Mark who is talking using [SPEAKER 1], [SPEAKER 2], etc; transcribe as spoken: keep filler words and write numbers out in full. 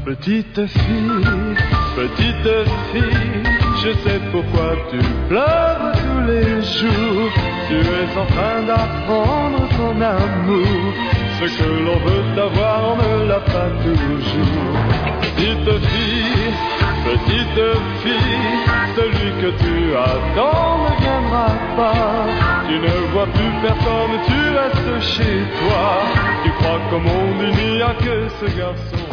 [SPEAKER 1] Petite fille, petite fille, je sais pourquoi tu pleures tous les jours. Tu es en train d'apprendre ton amour. Ce que l'on veut avoir, on ne l'a pas toujours. Petite fille, petite fille, celui que tu attends ne viendra pas. Tu ne vois plus personne, tu restes chez toi. Tu crois qu'au monde il n'y a que ce garçon.